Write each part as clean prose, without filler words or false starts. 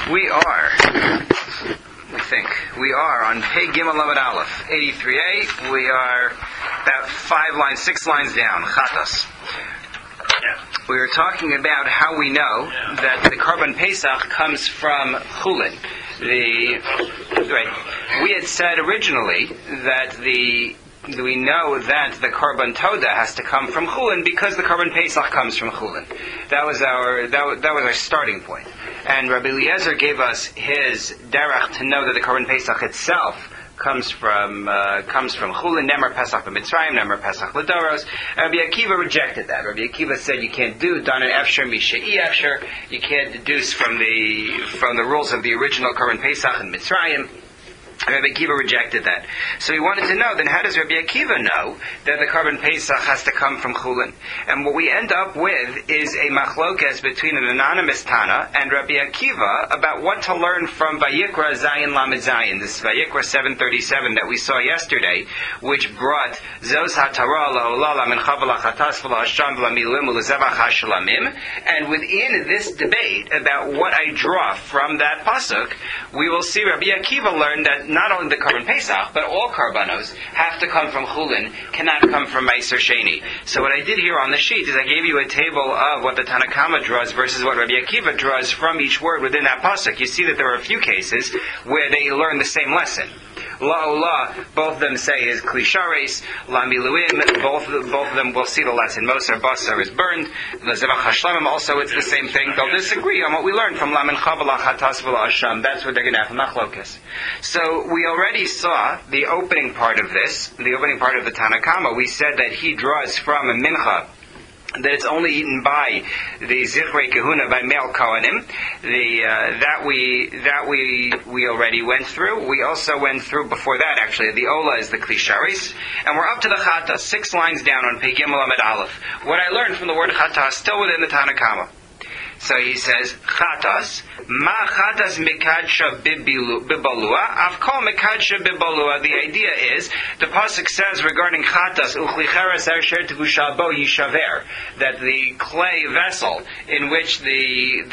We are on Pei Gimel Lamed Aleph, 83a. We are about 6 lines down, Chatas. We were talking about how we know that the Korban Pesach comes from Chulin. We had said originally that we know that the Korban Toda has to come from Chulin because the Korban Pesach comes from Chulin. That was our starting point. And Rabbi Eliezer gave us his derech to know that the Korban Pesach itself comes from Chulin, Nemer Pesach b'Mitzrayim, Nemer Pesach l'Doros. Rabbi Akiva rejected that. Rabbi Akiva said you can't do Danan Efsher Misha'i Efsher. You can't deduce from the rules of the original Korban Pesach in Mitzrayim. Rabbi Akiva rejected that. So he wanted to know, then how does Rabbi Akiva know that the Korban Pesach has to come from Chulin? And what we end up with is a machlokes between an anonymous Tana and Rabbi Akiva about what to learn from Vayikra Zayin Lamed Zayin, this Vayikra 737 that we saw yesterday, which brought Zos HaTorah La'olah Mincha V'Lachatas V'La'Hasham V'La'Milim V'La'Zevach HaShalamim. And within this debate about what I draw from that pasuk, we will see Rabbi Akiva learn that not only the Korban Pesach, but all Karbanos have to come from Chulin, cannot come from Meiser Sheni. So what I did here on the sheet is I gave you a table of what the Tanna Kama draws versus what Rabbi Akiva draws from each word within that pasuk. You see that there are a few cases where they learn the same lesson. La'olah, both of them say is Klishares. La'miluim, both of them will see the lesson. Moser Basar is burned. L'Zevach HaShlamim, also it's the same thing. They'll disagree on what we learned from Lamin Chavala Chatas V'La'Hasham. That's what they're going to have from Machlokas. So we already saw the opening part of this, the opening part of the Tanna Kama. We said that he draws from a mincha that it's only eaten by the Zichrei Kehuna, by male Kohanim. That we already went through. We also went through before that, actually. The Ola is the Klisharis. And we're up to the Chata, 6 lines down on Pei Gimel Lamed Aleph. What I learned from the word Chata is still within the Tanna Kama. So he says, Chatas, ma chatas mekadsha bibalua, avkol mekadsha bibalua. The idea is, the pasuk says regarding Chatas, uchlicheres ersher tevusha bo yishaver, that the clay vessel in which the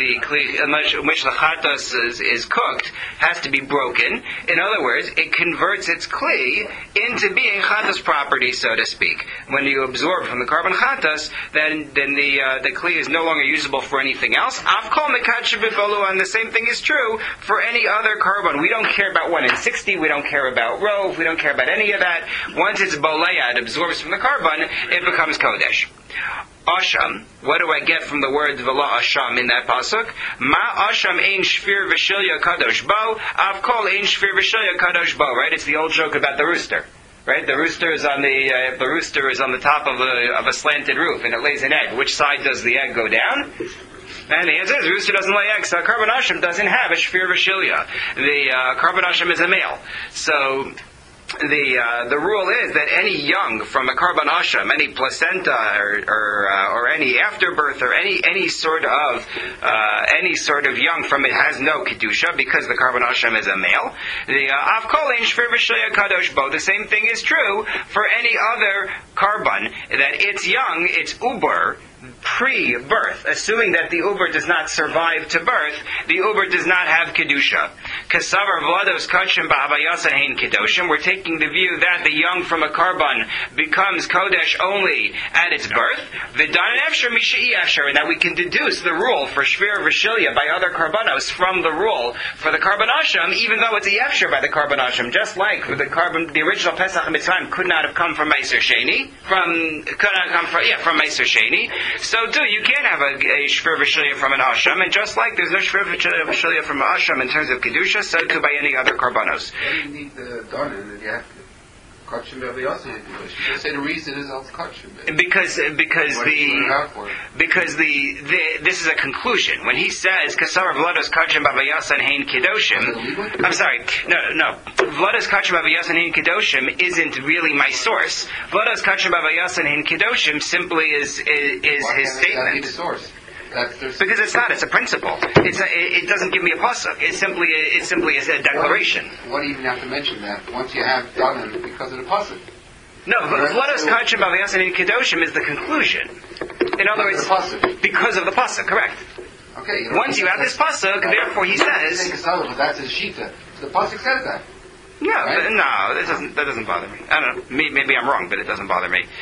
Chatas is cooked has to be broken. In other words, it converts its clay into being Chatas property, so to speak. When you absorb from the Korban Chatas, then the clay is no longer usable for anything else. And the same thing is true for any other korban. We don't care about 1 in 60. We don't care about rov. We don't care about any of that. Once it's boleya, it absorbs from the korban, it becomes kodesh. Asham, what do I get from the word v'la asham in that pasuk? Ma asham ein shfir v'shilya kadosh bo, avkol ein shfir v'shilya kadosh bo. Right? It's the old joke about the rooster. Right, the rooster is on the top of a slanted roof and it lays an egg. Which side does the egg go down? And the answer is, the rooster doesn't lay eggs, so Korban Hashem doesn't have a Shfir V'Shilya. The Korban Hashem is a male. So the rule is that any young from a Korban Hashem, any placenta or any afterbirth or any sort of young from it has no kedusha because the Korban Hashem is a male. The Avkol Ein Shfir V'Shilya Kadosh Bo. The same thing is true for any other Korban that it's young, it's uber, pre-birth, assuming that the uber does not survive to birth, the uber does not have kedusha. Kasavar vlados kachim ba'avayasan hein kedoshim. We're taking the view that the young from a korban becomes kodesh only at its birth. V'danan efsher misha'i efsher, and that we can deduce the rule for shvir v'shilya by other korbanos from the rule for the korban asham, even though it's a efsher by the korban asham. Just like the original Pesach Mitzrayim could not have come from Meiser Sheni, from Meiser Sheni. So you can't have a Shfir V'Shilya from an Asham, and just like there's no Shfir V'Shilya from an Asham in terms of Kedusha, so too by any other Karbanos. You need the Danan, and you have to Kachim B'Aviyasa in Kedusha. You just say the reason is al Kachim. Because this is a conclusion. When he says, Kasar Vlados Kachim B'Aviyasa and Hein Kedoshim, I'm sorry, no. Vlados Kachim B'Aviyasa and Hein Kedoshim isn't really my source. Vlados Kachim B'Aviyasa and Hein Kedoshim simply is his statement. Source? Because it's not. It's a principle. It doesn't give me a pasuk. It's simply a declaration. What do you even have to mention that once you have done it because of the pasuk? No, Vlados Kachim B'Aviyasa and Kedoshim is the conclusion. In other words, because of the pasuk, correct. Okay, okay. Once you have this pasuk, therefore he says. But that's his shita. The pasuk says that. Yeah, right? No, that doesn't bother me. I don't know. Maybe I'm wrong, but it doesn't bother me.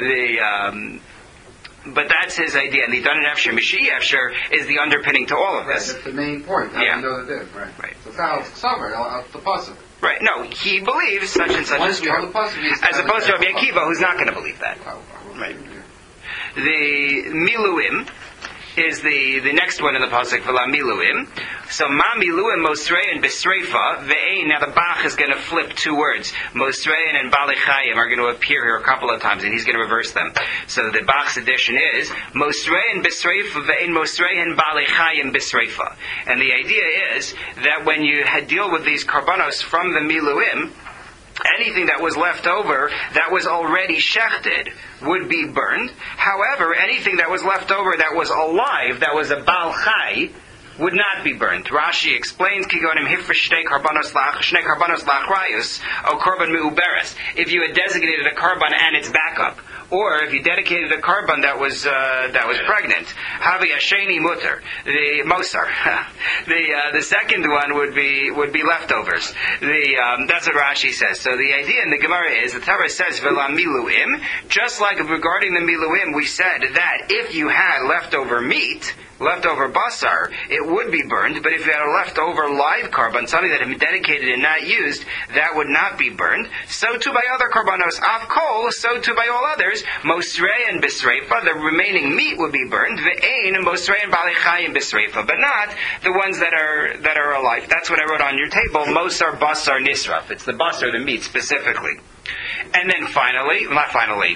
But that's his idea. And the Danan Efsher, Mishi Efsher is the underpinning to all of Right, this. that's the main point. How you know that right. So it's how it's covered, the pasuk. Right. No, he believes such and such is true. As opposed to Rabbi Akiva, who's not going to believe that. Right. The Miluim is the next one in the pasuk for La Miluim. So Ma Miluim Mosrei and Besreifa Ve'ein. Now the Bach is going to flip two words. Mosrei and Balichayim are going to appear here a couple of times, and he's going to reverse them. So the Bach's edition is Mosrei and Besreifa Ve'ein Mosrei and Balichayim Besreifa. And the idea is that when you deal with these karbanos from the Miluim, anything that was left over that was already shechted would be burned. However, anything that was left over that was alive, that was a Baal Chai, would not be burnt. Rashi explains, Kigonim hifresh shnei karbanos lach rayus, o korban meuberes. If you had designated a karban and its backup, or if you dedicated a karban that was pregnant, havi asheni mutter, the mosar. The second one would be leftovers. That's what Rashi says. So the idea in the Gemara is the Torah says v'la miluim. Just like regarding the miluim, we said that if you had leftover meat, leftover basar, it would be burned, but if you had a leftover live karban, something that had been dedicated and not used, that would not be burned. So too by other karbanos, av kol, so too by all others, mosrei and bisreifa, the remaining meat would be burned, ve'ein, mosrei and balichayim bisreifa, but not the ones that are alive. That's what I wrote on your table, mosar, basar, nisraf. It's the basar, the meat specifically. And then almost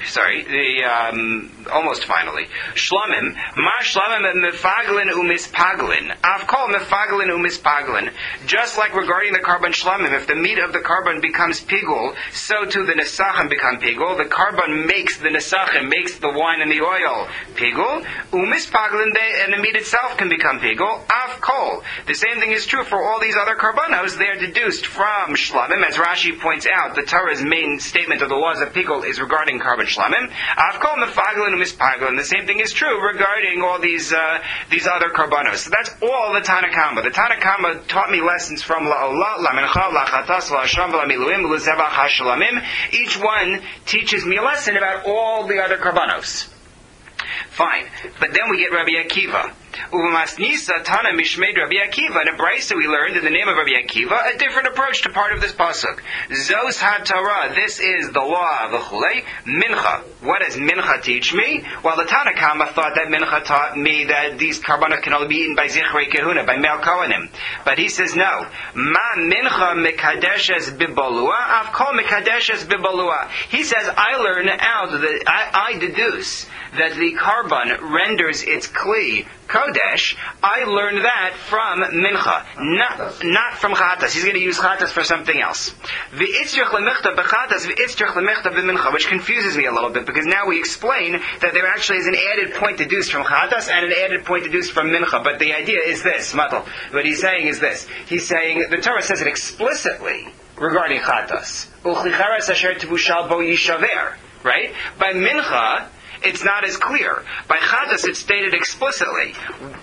finally, shlamim, ma shlamim mefaglin umispaglin, avkol mefaglin umispaglin. Just like regarding the carbon shlamim, if the meat of the carbon becomes pigul, so too the nesachim become pigul. The carbon makes the nesachim, makes the wine and the oil pigul. Umispaglin, and the meat itself can become pigul. Avkol. The same thing is true for all these other carbonos. They are deduced from shlamim, as Rashi points out. The Torah's main statement of the laws of pigul is regarding carbon shlamim. Avkol mefaglin umispaglin. The same thing is true regarding all these other karbanos. So that's all the Tanakama. The Tanakama taught me lessons from la'olah, la'mincha, la'chatas, la'asham, la'miluim, la'zevach ha'shalamim. Each one teaches me a lesson about all the other karbanos. Fine. But then we get Rabbi Akiva. Uvamasnisa Tana Mishmeid Rabbi Akiva. In a brayso we learned in the name of Rabbi Akiva a different approach to part of this pasuk. Zos HaTorah. This is the law of the Chulei. Mincha. What does Mincha teach me? Well, the Tanakama thought that Mincha taught me that these karbanos can only be eaten by Zichrei Kehuna, by Mel Kohanim. But he says no. Ma Mincha Mekadeshes Bibolua. Avkol Mekadeshes Bibolua. He says I learn out that I deduce that the carbon renders its kli kodesh. I learned that from mincha, not from chatas. He's going to use chatas for something else. V'itzrich lemichta b'chatas, v'itzrich lemichta b'mincha, which confuses me a little bit because now we explain that there actually is an added point deduced from chatas and an added point deduced from mincha. But the idea is this, Matal. What he's saying is this. He's saying the Torah says it explicitly regarding chatas. U'chlicharas asher tevushal bo yishaver. Right? By mincha, it's not as clear. By chatas, it's stated explicitly.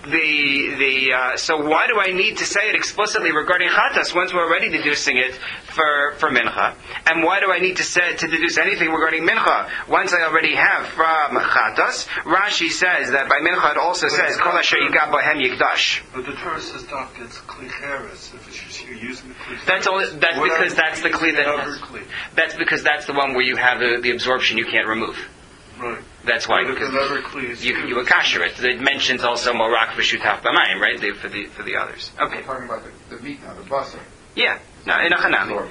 So why do I need to say it explicitly regarding chatas once we're already deducing it for mincha? And why do I need to deduce anything regarding mincha once I already have from chatas? Rashi says that by mincha it also says kol asher yiga bohem yikdash. But the Torah says, Doctor, it's klicheres. If you're using the kli, that's because that's the kli that's because that's the one where you have the absorption you can't remove. Right. That's why, because you akasher it. It mentions also morak v'shutaf b'mayim, right? For the others. Okay. We're talking about the meat now, the basar. Yeah. No, in a chanami.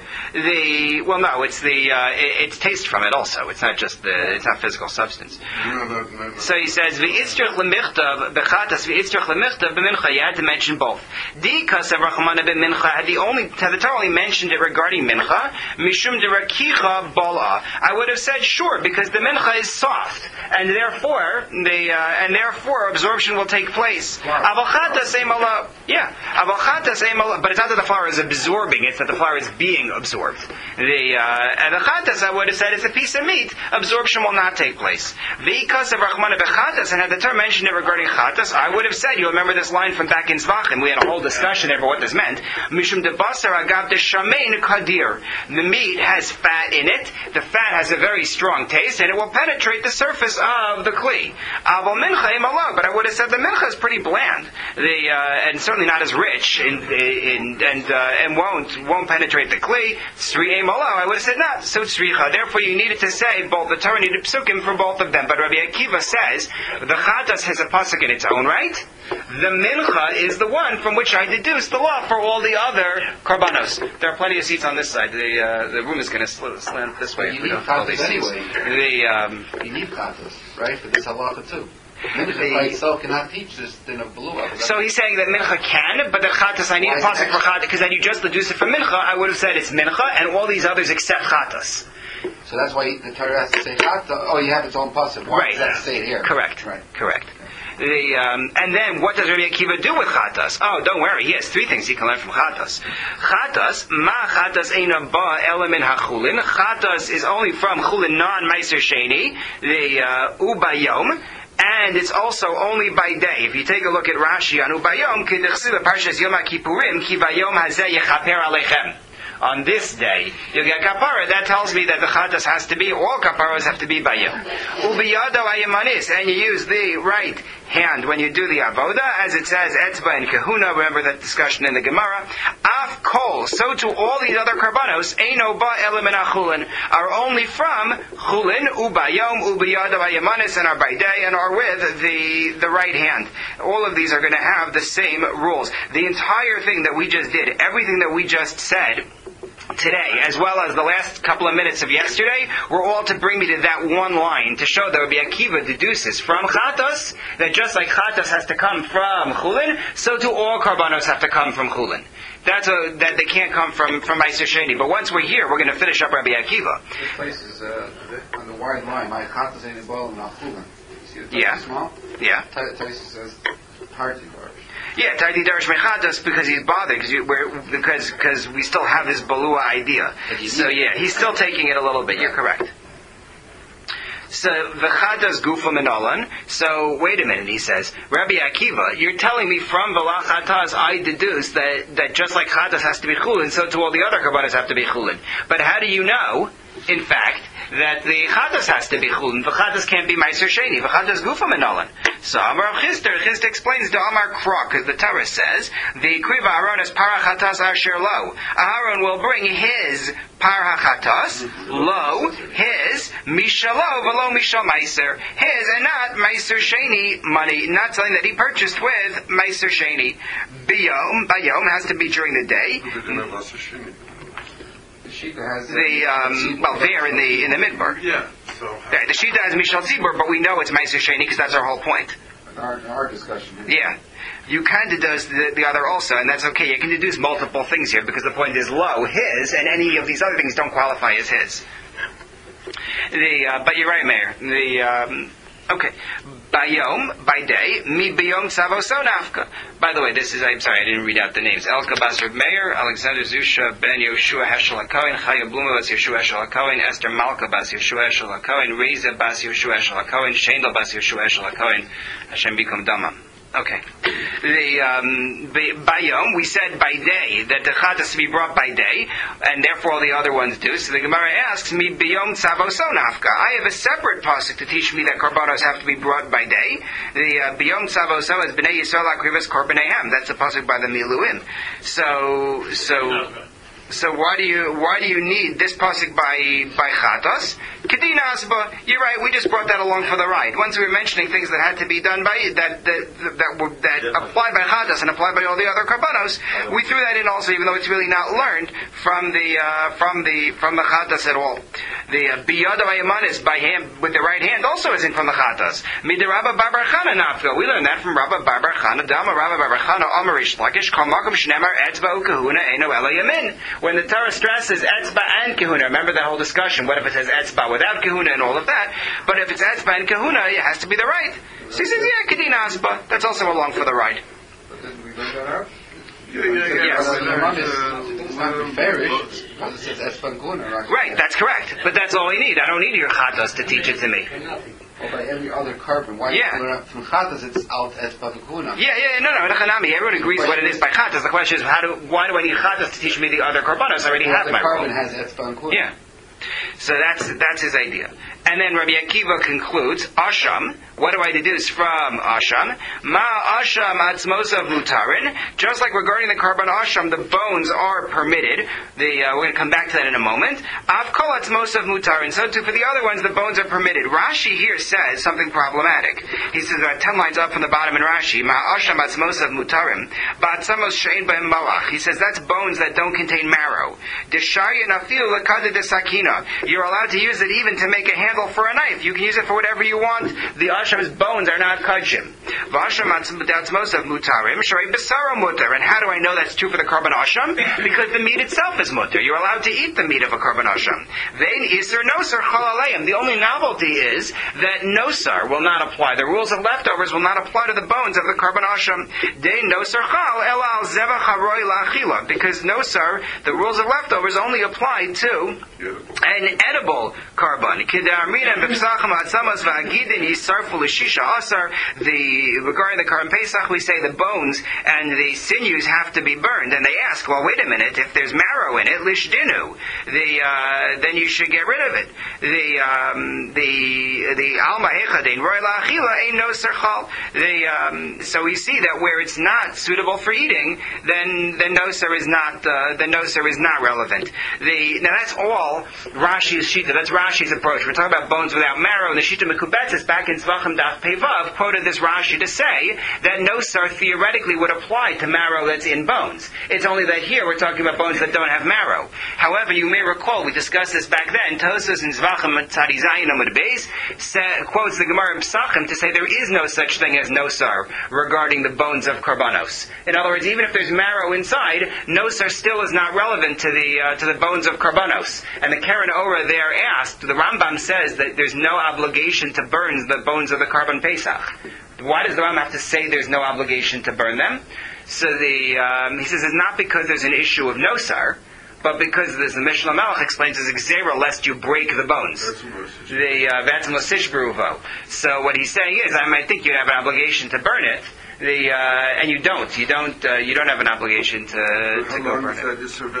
It's taste from it also. It's not just it's not physical substance. So he says, v'itzrich lemichtav b'chatas, v'itzrich lemichtav b'mincha. You had to mention both. Dikas of Rachmana b'mincha, the Torah only mentioned it regarding mincha, mishum derakicha bala. I would have said sure, because the mincha is soft, and therefore absorption will take place. Avachata seimala, yeah. Avachata seimala, but it's not that the flour is absorbing. It's that the flour is being absorbed. And the chatas, I would have said, it's a piece of meat. Absorption will not take place. Because of Rachmana bechatas, and had the term mentioned it regarding chatas, I would have said, you remember this line from back in Zvachim, we had a whole discussion over what this meant. Mishum de basar agav de shamein kadir. The meat has fat in it. The fat has a very strong taste, and it will penetrate the surface of the kli. Aval mincha imalav, but I would have said the mincha is pretty bland, and certainly not as rich, and won't penetrate the kli. Sri imalav, I would have said not. So tzricha. Therefore, you needed to say both. The Torah needed psukim for both of them. But Rabbi Akiva says the chatas has a pasuk in its own right. The mincha is the one from which I deduce the law for all the other karbanos. There are plenty of seats on this side. The room is going to slant this way. You need chatas anyway. You need chatas, right? For this halacha too. Mincha by itself cannot teach this in a blua. So he's saying that mincha can, but the chatas, I need a pasuk for chatas, because then you just deduce it from mincha. I would have said it's mincha, and all these others except chatas. So that's why the Torah has to say chata. Oh, you have its own pasuk. Why does that say it here? Correct. Right. Correct. And then what does Rabbi Akiva do with chatas? Oh, don't worry. He has three things he can learn from chatas. Chatas, ma chatas eina ba elamin hachulin. Chatas is only from chulin non-meiser sheni, the ubayom. And it's also only by day. If you take a look at Rashi on ubayom, k'dechsiva parshas Yom HaKippurim, ki vayom hazeh yechaper aleichem. On this day, you'll get kapara. That tells me that the chatas has to be, all kaparas have to be by you. Ubiyado ayamanis, and you use the right hand when you do the avoda, as it says, etzba and kahuna, remember that discussion in the Gemara. Af kol, so to all these other karbanos, eino ba element achulin, are only from chulin, ubayom, ubiyado ayamanis, and are by day, and are with the right hand. All of these are going to have the same rules. The entire thing that we just did, everything that we just said, today, as well as the last couple of minutes of yesterday, were all to bring me to that one line, to show that Rabbi Akiva deduces from chatas, that just like chatas has to come from chulin, so do all karbanos have to come from chulin. That they can't come from Meiser Sheni. But once we're here, we're going to finish up Rabbi Akiva. This place is on the wide line. My chatas ain't involved in chulin. You see the small? Yeah. Taisa says hard to guard. Yeah, Taiti Darish Mechadas, because he's bothered, because we still have this Balua idea. So yeah, he's still taking it a little bit. You're correct. So the Chadas Gufa Minolan. So wait a minute, he says, Rabbi Akiva, you're telling me from V'la Chatas I deduce that just like Chatas has to be Chulin, so to all the other Karbanos have to be Chulin. But how do you know, in fact, that the chatas has to be chulin? The chatas can't be meiser sheni. The chatas gufa menolan. So Amar Chisda explains the Amar Krok, because the Torah says the kriva Aaron is para chatas asher lo. Aaron will bring his para chatas lo, his mishalo v'lo mishal meiser, his and not meiser sheni money, not something that he purchased with meiser sheni. Bayom has to be during the day. Shita has there in the midbar. Yeah. So the Shita has Mishal Tzibur, but we know it's Meiser Sheni because that's our whole point. Our discussion. Yeah. You can deduce the other also, and that's okay. You can deduce multiple things here because the point is low, his, and any of these other things don't qualify as his. But you're right, Mayor. Okay. Bayom, by day, mi bayom savoso nafka. By the way, I'm sorry, I didn't read out the names. Elka Basar Meir, Alexander Zusha, Ben Yoshua Heschel HaKohen, Chaya Bluma Bas Yoshua Heschel HaKohen, Esther Malka Bas Yoshua Heschel HaKohen, Reza Bas Yoshua Heschel HaKohen, Shendel Bas Yoshua Heschel HaKohen, Hashem Bikum Dama. Okay. Bayom, we said by day, that the chatas to be brought by day, and therefore all the other ones do. So the Gemara asks me, Bayom Tzavoso Nafka. I have a separate pasuk to teach me that karbanos have to be brought by day. The Bayom Tzavoso is Bnei Yisrael Akrivas Korbanehem. That's a pasuk by the Miluim. So why do you need this pasuk by chatas? Kedina asba. You're right. We just brought that along for the ride. Once we were mentioning things that had to be done by that apply by chatas and apply by all the other karbanos, we threw that in also, even though it's really not learned from the chatas at all. The biyad of ayamanis by hand with the right hand also isn't from the chatas. Midirabba Bar Chana nafka. We learned that from Rabba Bar Chana. Dama Rabba Bar Chana Amarish Lakish Kamakum Shnemar Etzba Ukahuna Eno Ela Yamin. When the Torah stresses etzba and kahuna, remember that whole discussion. What if it says etzba without kahuna and all of that? But if it's etzba and kahuna, it has to be the right. So he says, yeah, kedina asba. That's also along for the right. But didn't we bring that out? yes. It's not nefarish because it says Espan Guna. Right, that's correct. But that's all I need. I don't need your chatas to teach it to me. Or by every other carbon. Why from chatas it's out Espan Guna? No. Everyone agrees what it is by chatas. The question is, why do I need chatas to teach me the other karbanos? I already have my carbon role. has Espan Guna. Yeah. So that's his idea. And then Rabbi Akiva concludes, Asham, what do I deduce from Asham? Ma Asham atzmosav mutarin. Just like regarding the carbon Asham, the bones are permitted. We're going to come back to that in a moment. Av kol atzmosav mutarin. So too for the other ones, the bones are permitted. Rashi here says something problematic. He says about 10 lines up from the bottom in Rashi, Ma Asham atzmosav mutarim. Ba'atzamos she'en b'hem malach. He says that's bones that don't contain marrow. Deshayin afil lakada desakina. You're allowed to use it even to make a handle for a knife. You can use it for whatever you want. The Asham's bones are not kudshim. V'asham atzmosav mutarim, shrei b'saro mutar. And how do I know that's true for the carbon Asham? Because the meat itself is mutar. You're allowed to eat the meat of a carbon Asham. Vein isur nosar chol aleim. The only novelty is that nosar will not apply. The rules of leftovers will not apply to the bones of the carbon Asham. De nosar chal el al zevach haroi la'achila. Because nosar, the rules of leftovers only apply to an edible carbon. Regarding the carbon Pesach, we say the bones and the sinews have to be burned. And they ask, well, wait a minute, if there's marrow in it, lishdinu, then you should get rid of it. The alma hechadein roy la'achila ain't no serchal. So we see that where it's not suitable for eating, then nosar is not relevant. Now that's all Rashi's shita. That's Rashi's approach. We're talking about bones without marrow, and the shita mekubetzes back in Zvachim Daf Pevav quoted this Rashi to say that nosar theoretically would apply to marrow that's in bones. It's only that here we're talking about bones that don't have marrow. However, you may recall we discussed this back then. Tosfos in Zvachim Tzadi Zayin Amud Beis quotes the Gemara in Pesachim to say there is no such thing as nosar regarding the bones of karbanos. In other words, even if there's marrow inside, nosar still is not relevant to the bones of karbanos. And the Karen Ora there asked, the Rambam says that there's no obligation to burn the bones of the carbon Pesach. Why does the Rambam have to say there's no obligation to burn them? So he says it's not because there's an issue of nosar, but because the Mishnah Melech explains as xera lest you break the bones. So what he's saying is, I might think you have an obligation to burn it, and you don't have an obligation to go burn it.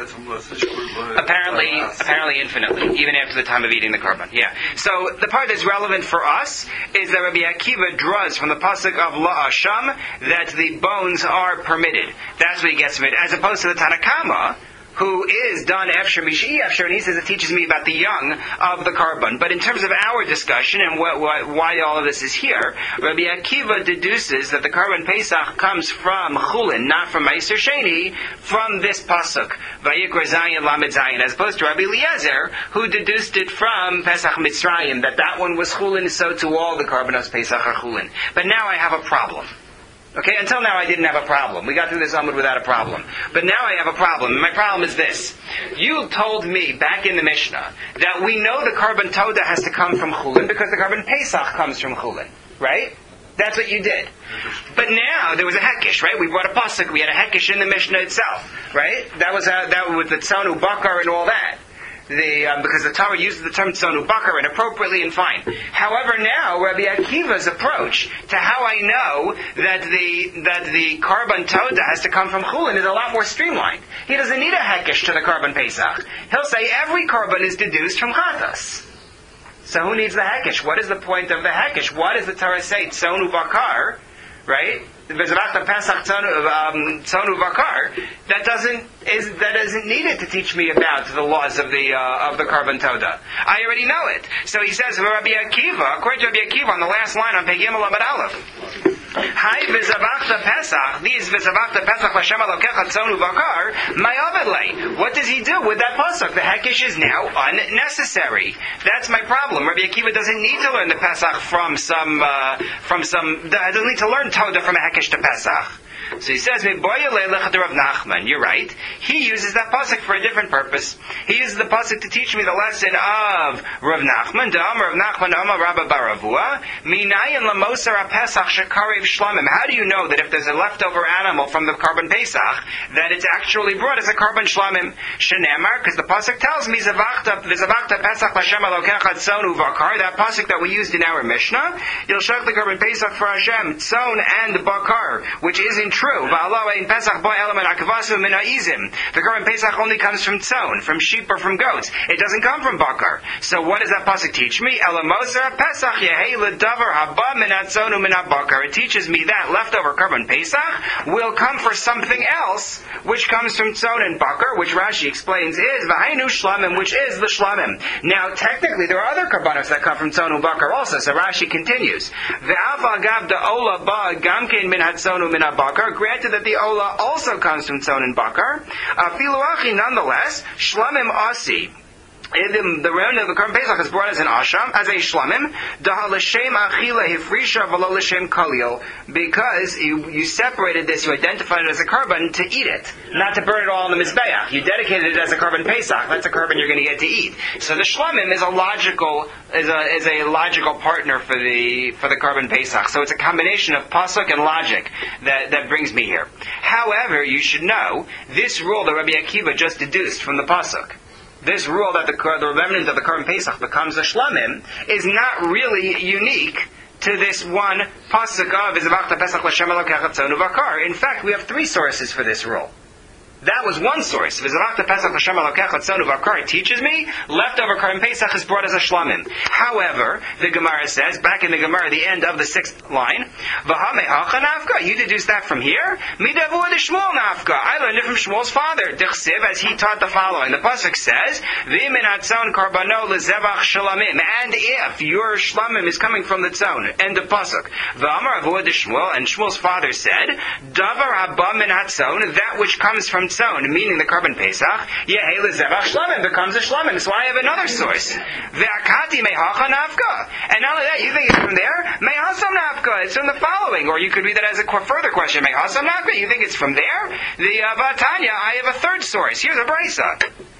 Apparently infinitely, even after the time of eating the carbon. Yeah. So the part that's relevant for us is that Rabbi Akiva draws from the pasuk of La Asham that the bones are permitted. That's what he gets from it, as opposed to the Tanakama, who is done Efsher Mishi Efsher, and he says it teaches me about the young of the carbon. But in terms of our discussion and why all of this is here, Rabbi Akiva deduces that the carbon Pesach comes from Chulin, not from Meiser Sheni, from this pasuk, Vayikra Zayin Lamed Zayin, as opposed to Rabbi Eliezer, who deduced it from Pesach Mitzrayim, that one was Chulin, so to all the carbonos Pesach are Chulin. But now I have a problem. Okay, until now I didn't have a problem. We got through this Amud without a problem. But now I have a problem. And my problem is this. You told me back in the Mishnah that we know the carbon Toda has to come from Chulin because the carbon Pesach comes from Chulin. Right? That's what you did. But now there was a Hekish, right? We brought a pasuk. We had a Hekish in the Mishnah itself. Right? That was with the Tzonu Bakar and all that. Because the Torah uses the term tzonu bakar inappropriately and fine. However, now Rabbi Akiva's approach to how I know that the carbon Toda has to come from Chulin is a lot more streamlined. He doesn't need a hekesh to the carbon Pesach. He'll say every carbon is deduced from chatas. So who needs the hekesh? What is the point of the hekesh? Why does the Torah say tzonu bakar? Right? Tzonu bakar. That isn't needed to teach me about the laws of the carbon Toda. I already know it. So he says, Rabbi Akiva, according to Rabbi Akiva, on the last line on Pei Gimel Amud Aleph, Hai v'zavachta Pesach, these v'zavachta Pesach Hashem Elokecha tzonu bakar, ma'avedle. What does he do with that pasuk? The hekesh is now unnecessary. That's my problem. Rabbi Akiva doesn't need to learn the Pesach doesn't need to learn Toda from a hekesh to Pesach. So he says, Rav Nachman, you're right. He uses that pasuk for a different purpose. He uses the pasuk to teach me the lesson of Rav Nachman, Rav Nachman, Rabba Baravua, Minayin Lamosar HaPesach Shekarev Shlamim. How do you know that if there's a leftover animal from the Karban Pesach, that it's actually brought as a Karban Shlamim? Shenemar, because the pasuk tells me, Zavachta Pesach Lashem Elokecha Tzon Uvakar, that pasuk that we used in our Mishnah, you'll shech the Karban Pesach for Hashem, Tzon and Bakar, which isn't true. Va'alawa in Pesach Bo Element Akavasu Min Ha'izim. The Karban Pesach only comes from Tzon, from sheep or from goats. It doesn't come from Bakar. So what does that pasuk teach me? Elamoser Pesach Yehei Ledavar Haba Min Hatzon U'Min HaBakar. It teaches me that leftover Karban Pesach will come for something else, which comes from Tzon and Bakar, which Rashi explains is V'hainu Shlamim, which is the Shlamim. Now, technically, there are other Karbanos that come from Tzon and Bakar also, so Rashi continues. Ve'avagav da Ola Ba Gamkein Min Hatzon U'Min HaBakar. Granted that the Ola also comes from Tzon and Bakar. Filuachi, nonetheless, Shlamim Asi. The remnant of the Karban Pesach is brought as an asham, as a shlamim, daha l'shem achila hifrisha v'lo l'shem kalil, because you separated this, you identified it as a Karban to eat it, not to burn it all on the Mizbeach. You dedicated it as a Karban Pesach. That's a Karban you're going to get to eat. So the shlamim is a logical partner for the Karban Pesach. So it's a combination of pasuk and logic that brings me here. However, you should know this rule that Rabbi Akiva just deduced from the pasuk. This rule that the remnant of the Karban Pesach becomes a shlamim is not really unique to this one pasuk of V'zavachta Pesach L'Shem Elokecha Tzon Uvakar. In fact, we have three sources for this rule. That was one source. V'zavachta Pesach L'Shem Elokecha Tzon Uvakar teaches me leftover Karban Pesach is brought as a shlamim. However, the Gemara says, back in the Gemara, the end of the 6th line, V'hamei hacha nafka. You deduce that from here. Midavu de Shmuel nafka. I learned it from Shmuel's father, Dichsiv, as he taught the following. The pasuk says, V'min hatzon karbano lezevach shlamim. And if your shlamim is coming from the tzon, end of pasuk. V'amar avu de Shmuel, and Shmuel's father said, Davar haba min hatzon, that which comes from tzon, meaning the Karban Pesach, Yehei lezevach shlamim, becomes a shlamim. So I have another source. Ve'akati mehacha nafka. And not only that, you think it's from there? Mehasam nafka. It's from the following. Or you could read that as a further question. Mehasam nafka. You think it's from there? The Vatanya, I have a third source. Here's a brisa.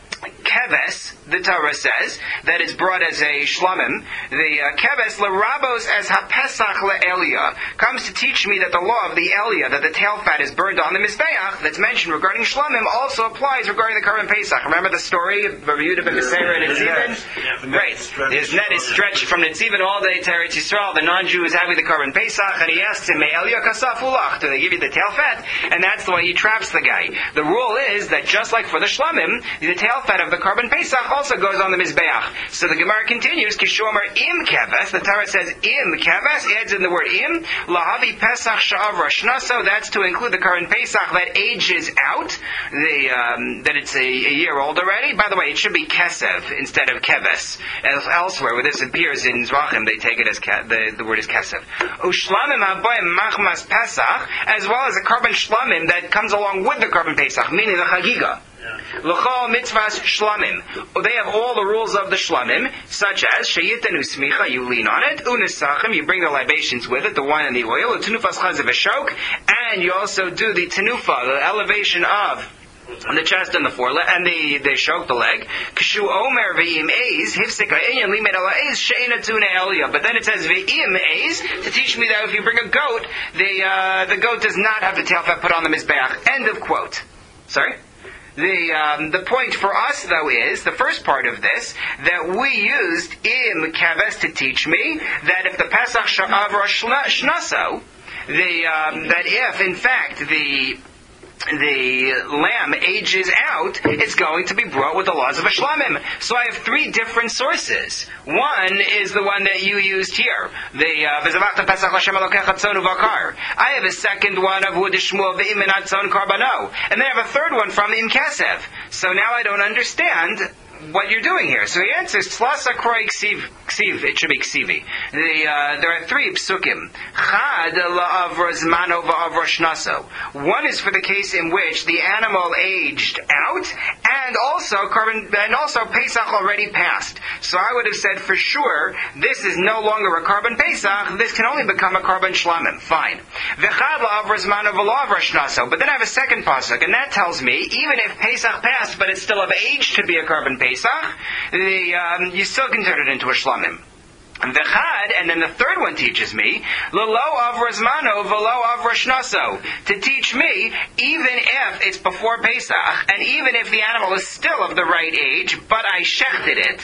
Keves, the Torah says, that is brought as a shlamim. The keves l'rabos as hapesach le'elia comes to teach me that the law of the elia, that the tail fat is burned on the mizbeach, that's mentioned regarding shlamim, also applies regarding the Karban Pesach. Remember the story of Yehuda ben Beseira and Netziven? Right. His net is stretched from Netziven all day to Eretz Yisrael. The non-Jew is having the Karban Pesach, and he asks him, Me'elia kasafulach, do they give you the tail fat? And that's the way he traps the guy. The rule is that just like for the shlamim, the tail fat of the Karban Pesach also goes on the Mizbeach. So the Gemara continues, Kishomer im keves, the Torah says im keves, adds in the word im, lahavi pesach sha'avra shnaso, that's to include the Karban Pesach that ages out, that it's a year old already. By the way, it should be kesev instead of keves. Elsewhere, where this appears in Zrachim, they take it as the word is kesev. Ushlamim haboim machmas pesach, as well as a Karban shlamim that comes along with the Karban Pesach, meaning the chagiga. L'chol mitzvahs shlamim. They have all the rules of the shlamim, such as sheyitanu smicha, you lean on it, unisachim, you bring the libations with it, the wine and the oil, tenufas chazav v'shok, and you also do the tenufa, the elevation of the chest and the foreleg, and they shok the leg. Kshu omer ve'im eiz, hifsika inyan limed ala eiz, she'ena tuna elia. But then it says ve'im eiz, to teach me that if you bring a goat, the goat does not have the tail fat put on the mizbeach. End of quote. Sorry? The point for us, though, is, the first part of this, that we used im keves to teach me that if the Pesach Sha'avra Shnaso, that if, in fact, the lamb ages out, it's going to be brought with the laws of a shlamim. So I have three different sources. One is the one that you used here, the V'zavachta Pesach L'Shem Elokecha Tzon Uvakar. I have a second one of Hud Shmuel Ve'im Minat Tzon Karbano, and then I have a third one from Im Kesev. So now I don't understand what you're doing here. So he answers, Tlasa Kroi Ksiv, it should be Ksivi. There are 3 psukim. Chad la'avra zmano va'avra shnaso. One is for the case in which the animal aged out, and also Pesach already passed. So I would have said for sure, this is no longer a Karban Pesach, this can only become a Karban Shlamim. Fine. V'chad la'avra zmano v'la'avra shnaso. But then I have a second pasuk, and that tells me, even if Pesach passed, but it's still of age to be a Karban Pesach, you still can turn it into a Shlamim. V'chad, and then the third one teaches me, L'lo avra zmano v'lo avra shnaso, to teach me, even if it's before Pesach, and even if the animal is still of the right age, but I shechted it,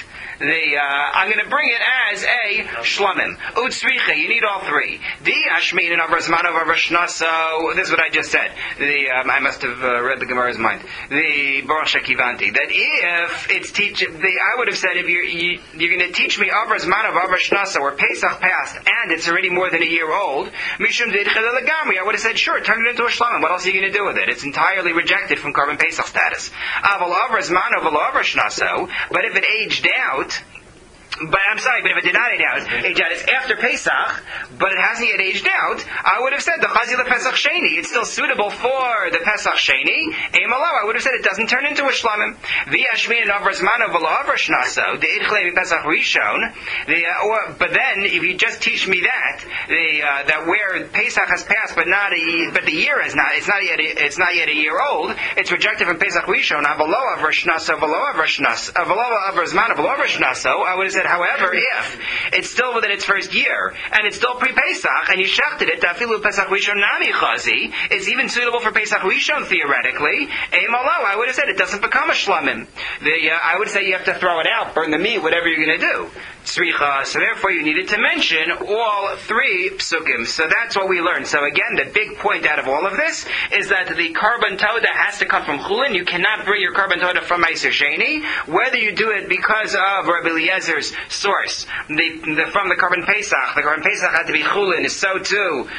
I'm going to bring it as a shlamim. Utzricha, you need all 3. The ashmin and avra zmano v'avra shnaso, this is what I just said. I must have read the Gemara's mind. The Baruch Shekivanti, that if it's I would have said, if you're going to teach me avra zmano v'avra shnaso, or Pesach passed, and it's already more than a year old, mishum deidchel legamri, I would have said, sure, turn it into a shlamim. What else are you going to do with it? It's entirely rejected from Karban Pesach status. Aval avra zmano v'lo avra shnaso, but if it aged out, but if it did not age out, it's after Pesach, but it hasn't yet aged out, I would have said, the Chazi Pesach Sheni, it's still suitable for the Pesach Sheni, I would have said it doesn't turn into a Shlamim. V'yashmin and avra zmano v'lo avra shnaso, the idchlei Pesach Rishon, but then, if you just teach me that where Pesach has passed, but the year is not, it's not yet a year old, it's rejected from Pesach Rishon, v'lo avra shnaso, v'lo avra zmano, v'lo avra shnaso, I would have said, however, if it's still within its first year, and it's still pre-Pesach, and you shechted it, Tafilu Pesach Rishon Nami Chazi, it's even suitable for Pesach Rishon, theoretically, I would have said it doesn't become a Shlamim. I would say you have to throw it out, burn the meat, whatever you're going to do. Tzricha, so therefore you needed to mention all 3 psukim. So that's what we learned. So again, the big point out of all of this is that the Karban Toda has to come from Chulin. You cannot bring your Karban Toda from Meiser Sheni, whether you do it because of Rabbi Eliezer's source, from the Karban Pesach. The Karban Pesach had to be Chulin, so too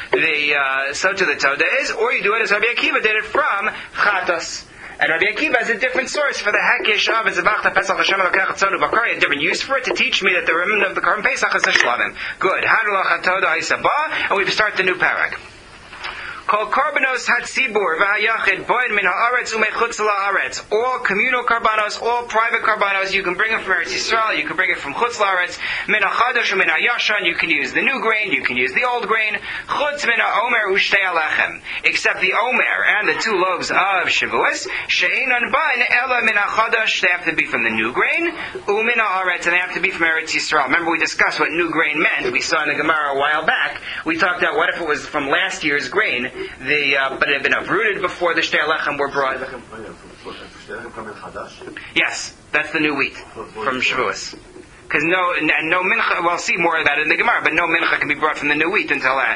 the Toda is, or you do it as Rabbi Akiva did it from Chatos. And Rabbi Akiva has a different source for the Hakish of Zebachta Pesach Hashem Elokech Tzonu Bakari, a different use for it to teach me that the remnant of the Karban Pesach is a Shlamim. Good. Hadulach HaToda Haisabah, and we start the new parak. Kol karbanos hatzibur v'hayachid boin min haaretz umechutz la'aretz. All communal karbanos, all private karbanos, you can bring it from Eretz Yisrael, you can bring it from chutz la'aretz, min hachadash min hayashan, you can use the new grain, you can use the old grain, chutz min ha'omer ushtei alechem. Except the omer and the 2 loaves of Shavuos, she'enon bain ela min hachadash, they have to be from the new grain, umin haaretz, and they have to be from Eretz Yisrael. Remember we discussed what new grain meant, we saw in the Gemara a while back, we talked about what if it was from last year's grain, but it had been uprooted before the Shtei Alechem were brought. Yes, that's the new wheat from Shavuos. Because no mincha, we'll see more of that in the Gemara, but no mincha can be brought from the new wheat until that.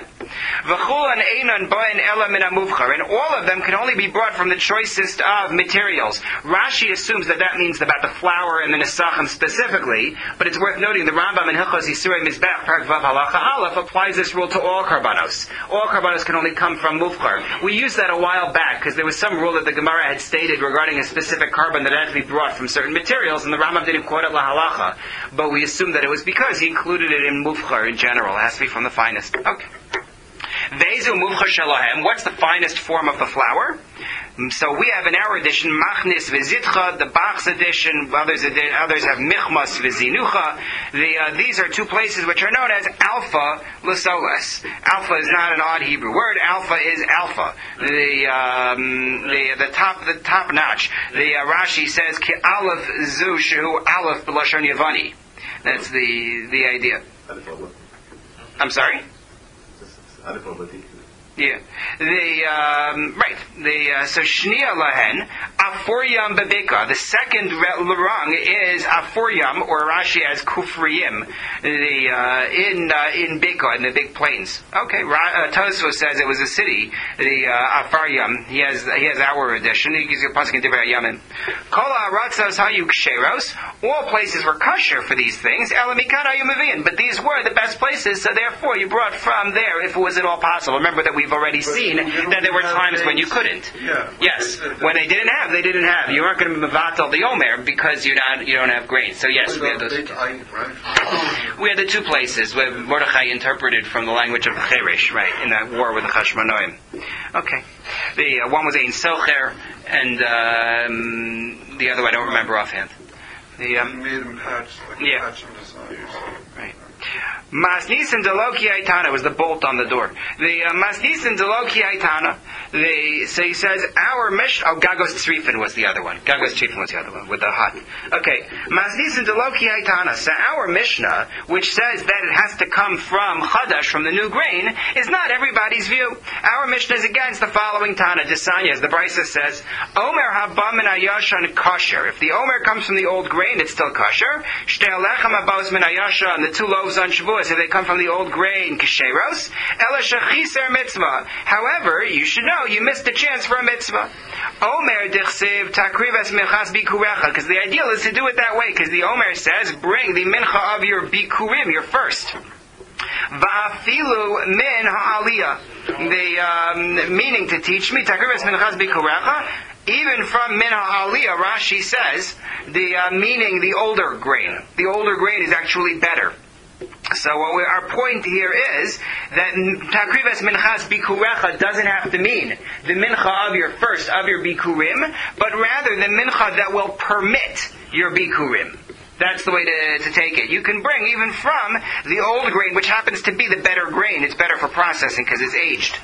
And all of them can only be brought from the choicest of materials. Rashi assumes that means about the flour and the nesachim specifically, but it's worth noting the Rambam in Hilchos Yisurei Mizbech, Parak Vav Halacha Aleph, applies this rule to all karbanos. All karbanos can only come from mufchar. We used that a while back, because there was some rule that the Gemara had stated regarding a specific karban that had to be brought from certain materials, and the Rambam didn't quote it la halacha. But we assume that it was because he included it in mufchar in general. It has to be from the finest. Okay. Vezu mufchar shalahem. What's the finest form of the flour? So we have in our edition Machnis v'Zitcha, the Bach's edition. Others have Michmas v'Zinucha. These are 2 places which are known as Alpha Lasolas. Alpha is not an odd Hebrew word. Alpha is Alpha. The top notch. The Rashi says Ki Aleph Zu Shehu Aleph B'Lashon Yavani. That's the idea. I'm sorry? Yeah. So Shnia Lahen, Aforyam Bebeka. The second rung is Aforyam, or Rashi as Kufriyim, in Beka, in the big plains. Okay, Tosfos says it was a city, the Aforyam. He has our edition. He gives you a pasuk in Divrei Yamin. Kol ha'aratzos hayu ksheros. All places were kosher for these things. Elamikan hayu meviin. But these were the best places, so therefore you brought from there if it was at all possible. Remember that we we've already seen that there were times when you couldn't. Yeah. Yes, when they didn't have. You aren't going to mevatel the omer because you don't have grain. So yes, we have those. We had the two places where Mordechai interpreted from the language of Cheresh, right, in that war with the Chashmonaim. Okay. The one was Ein Socher, and the other I don't remember offhand. He made him patch, like a patch on his eyes. Right. Masnisin Deloki Aitana was the bolt on the door. The Masnisin Deloki Aitana. So he says our Mishnah. Oh, Gagos Tzrifin was the other one. Gagos Tzrifin was the other one with the hot. Okay, Masnisin Deloki Aitana. So our Mishnah, which says that it has to come from Chadash, from the new grain, is not everybody's view. Our Mishnah is against the following Tana. Desanya, as the Brisa says, Omer Habam min Ayashan kosher. If the Omer comes from the old grain, it's still kosher. Shtei Alechem Habos min Ayashan, the two loaves on Shavuos, if they come from the old grain, Kesheros, Ela Shechiser mitzvah. However, you should know you missed the chance for a mitzvah. Omer dichsev takrivas minchas bikurecha, because the ideal is to do it that way, because the Omer says, bring the mincha of your bikurim, your first. Va'afilu min ha'aliyah. The meaning to teach me, takrivas minchas bikurecha, even from min ha'aliyah, Rashi says, the meaning the older grain. The older grain is actually better. So our point here is that Takrivas Minchas Bikurecha doesn't have to mean the mincha of your first, of your Bikurim, but rather the mincha that will permit your Bikurim. That's the way to take it. You can bring even from the old grain, which happens to be the better grain. It's better for processing because it's aged.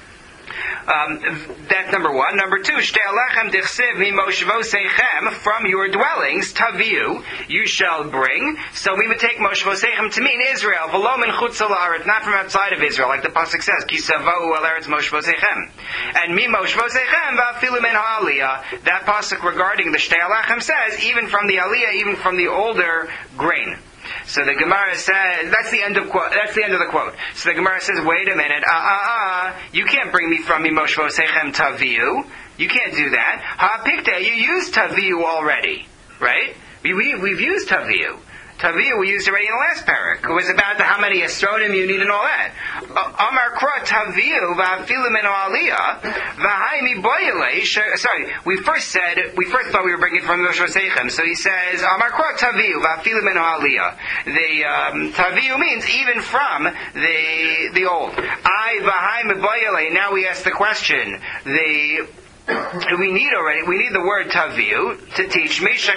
That's number one. Number two, Shtei Alechem Dichsiv Mimoshvosechem, from your dwellings, Taviu, you shall bring. So we would take Moshvosechem to mean Israel, V'lo min chutz la'aretz, not from outside of Israel, like the pasuk says, Ki savohu al eretz Moshvosechem. And Mimoshvosechem va'afilu min ha'aliyah. That pasuk regarding the Shtei Alechem says, even from the aliyah, even from the older grain. So the Gemara says, that's the end of the quote. So the Gemara says, wait a minute, you can't bring me from Mimoshvosechem Taviu. You can't do that. Ha'pikta, you used Taviu already, right? We've used Taviu. Taviu we used already in the last parak. It was about how many astronim you need and all that. Amar Kra Taviu va'afilu min aliyah v'haimi boyele. Sorry, we first thought we were bringing it from Mimoshvosechem. So he says Amar Kra Taviu va'afilu min aliyah. The Taviu means even from the old. I v'haimi boyele. Now we ask the question. We need the word taviu to teach me that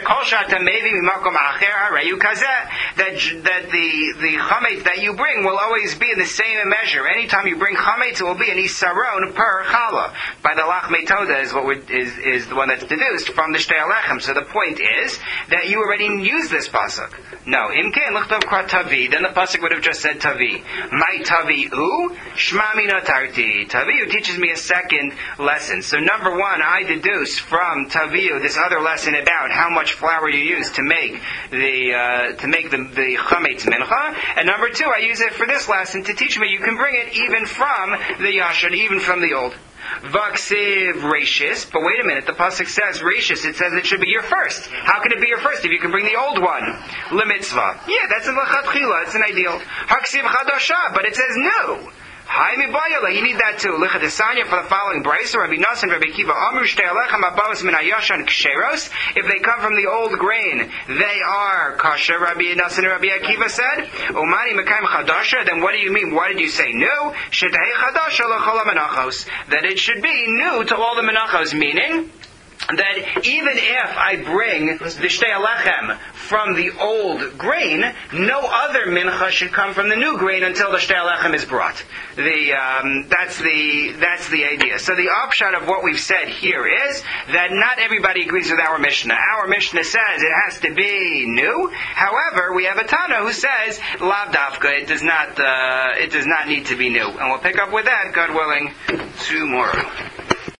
the chametz that you bring will always be in the same measure. Anytime you bring chametz, it will be an isaron per chala. By the lach metoda is the one that's deduced from the Shtei Alechem. So the point is that you already used this pasuk. No, imken l'chtov kra tavi. Then the pasuk would have just said tavi. My taviu shmami notarti. Taviu teaches me a second lesson. So number one, I deduce from Taviu this other lesson about how much flour you use to make the chametz mincha, and number two, I use it for this lesson to teach me you can bring it even from the yashan, even from the old. Vaksiv Rashis, but wait a minute, the pasuk says Rashis, it says it should be your first. How can it be your first if you can bring the old one? Lemitzvah. Yeah, that's in Lechatchila, it's an ideal. Haksiv Chadasha, but it says no. You need that too. Lichadesanya for the following brayso, Rabbi Nassan, Rabbi Kiva, Amru Shtei Alechem Abos Min Ayashan Ksheros. If they come from the old grain, they are kosher. Rabbi Nassan and Rabbi Akiva said, Umani Mekayim Chadasha. Then what do you mean? Why did you say new? Shetei Chadasha L'chol HaMenachos. That it should be new to all the menachos, meaning that even if I bring the Shtei Alechem from the old grain, no other mincha should come from the new grain until the Shtei Alechem is brought. That's the idea. So the upshot of what we've said here is that not everybody agrees with our Mishnah. Our Mishnah says it has to be new. However, we have a Tana who says lav dafka, it does not need to be new. And we'll pick up with that, God willing, tomorrow.